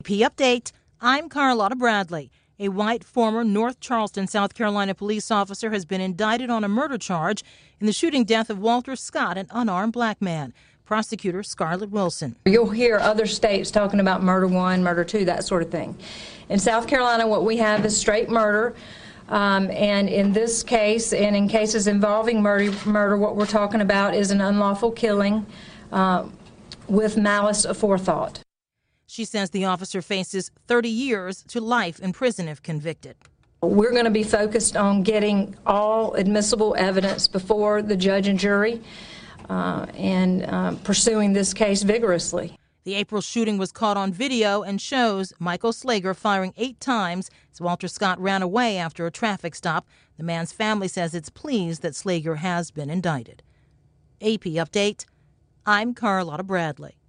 Update, I'm Carlotta Bradley. A white former North Charleston, South Carolina police officer has been indicted on a murder charge in the shooting death of Walter Scott, an unarmed black man. Prosecutor Scarlett Wilson. You'll hear other states talking about murder one, murder two, that sort of thing. In South Carolina, what we have is straight murder. And in this case, and in cases involving murder, what we're talking about is an unlawful killing with malice aforethought. She says the officer faces 30 years to life in prison if convicted. We're going to be focused on getting all admissible evidence before the judge and jury and pursuing this case vigorously. The April shooting was caught on video and shows Michael Slager firing 8 times as Walter Scott ran away after a traffic stop. The man's family says it's pleased that Slager has been indicted. AP Update, I'm Carlotta Bradley.